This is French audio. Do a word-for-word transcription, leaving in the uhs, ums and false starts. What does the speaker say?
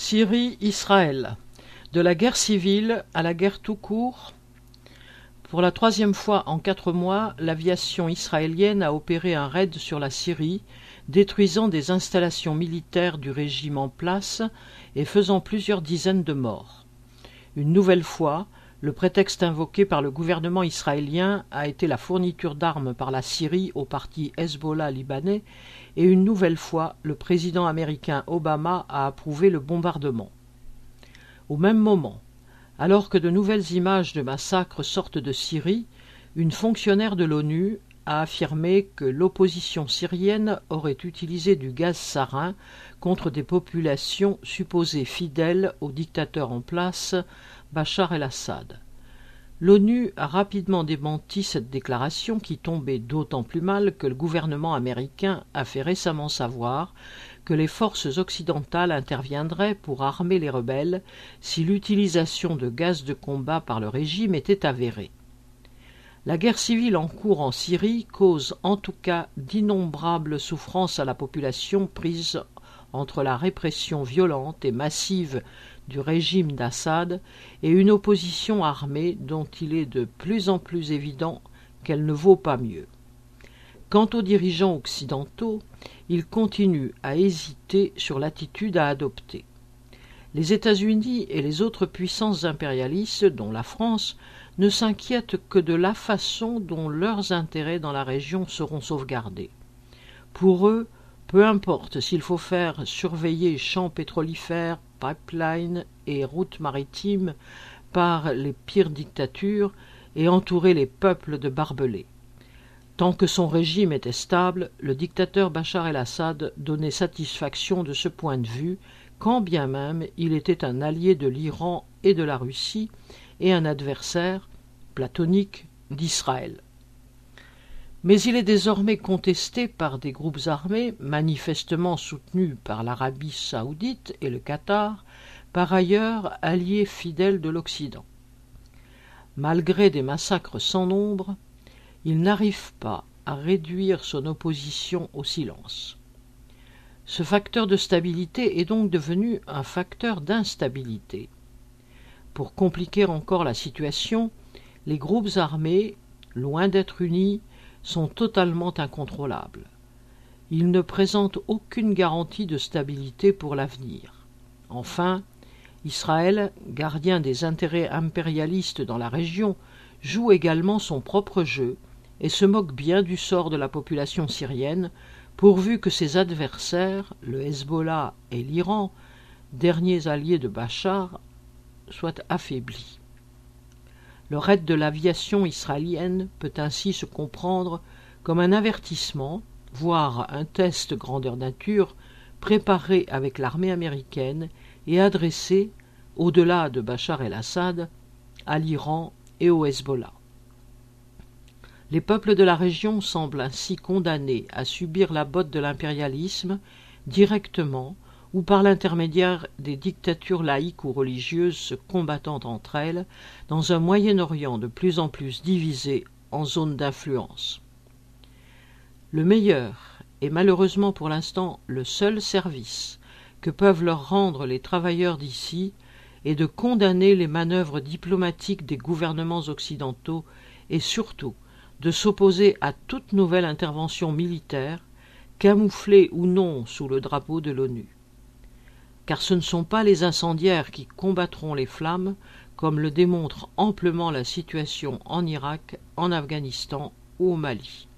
Syrie-Israël. De la guerre civile à la guerre tout court. Pour la troisième fois en quatre mois, l'aviation israélienne a opéré un raid sur la Syrie, détruisant des installations militaires du régime en place et faisant plusieurs dizaines de morts. Une nouvelle fois, le prétexte invoqué par le gouvernement israélien a été la fourniture d'armes par la Syrie au parti Hezbollah libanais, et une nouvelle fois, le président américain Obama a approuvé le bombardement. Au même moment, alors que de nouvelles images de massacres sortent de Syrie, une fonctionnaire de l'ONU a affirmé que l'opposition syrienne aurait utilisé du gaz sarin contre des populations supposées fidèles au dictateur en place, Bachar el-Assad. L'ONU a rapidement démenti cette déclaration qui tombait d'autant plus mal que le gouvernement américain a fait récemment savoir que les forces occidentales interviendraient pour armer les rebelles si l'utilisation de gaz de combat par le régime était avérée. La guerre civile en cours en Syrie cause en tout cas d'innombrables souffrances à la population prise entre la répression violente et massive du régime d'Assad et une opposition armée dont il est de plus en plus évident qu'elle ne vaut pas mieux. Quant aux dirigeants occidentaux, ils continuent à hésiter sur l'attitude à adopter. Les États-Unis et les autres puissances impérialistes, dont la France, ne s'inquiètent que de la façon dont leurs intérêts dans la région seront sauvegardés. Pour eux, peu importe s'il faut faire surveiller champs pétrolifères, pipelines et routes maritimes par les pires dictatures et entourer les peuples de barbelés. Tant que son régime était stable, le dictateur Bachar el-Assad donnait satisfaction de ce point de vue, quand bien même il était un allié de l'Iran et de la Russie et un adversaire platonique d'Israël. Mais il est désormais contesté par des groupes armés manifestement soutenus par l'Arabie saoudite et le Qatar, par ailleurs alliés fidèles de l'Occident. Malgré des massacres sans nombre, il n'arrive pas à réduire son opposition au silence. Ce facteur de stabilité est donc devenu un facteur d'instabilité. Pour compliquer encore la situation, les groupes armés, loin d'être unis, sont totalement incontrôlables. Ils ne présentent aucune garantie de stabilité pour l'avenir. Enfin, Israël, gardien des intérêts impérialistes dans la région, joue également son propre jeu et se moque bien du sort de la population syrienne, pourvu que ses adversaires, le Hezbollah et l'Iran, derniers alliés de Bachar, soient affaiblis. Le raid de l'aviation israélienne peut ainsi se comprendre comme un avertissement, voire un test grandeur nature, préparé avec l'armée américaine et adressé, au-delà de Bachar el-Assad, à l'Iran et au Hezbollah. Les peuples de la région semblent ainsi condamnés à subir la botte de l'impérialisme, directement ou par l'intermédiaire des dictatures laïques ou religieuses se combattant entre elles, dans un Moyen-Orient de plus en plus divisé en zones d'influence. Le meilleur, et malheureusement pour l'instant le seul service que peuvent leur rendre les travailleurs d'ici, est de condamner les manœuvres diplomatiques des gouvernements occidentaux et surtout de s'opposer à toute nouvelle intervention militaire, camouflée ou non sous le drapeau de l'ONU. Car ce ne sont pas les incendiaires qui combattront les flammes, comme le démontre amplement la situation en Irak, en Afghanistan ou au Mali.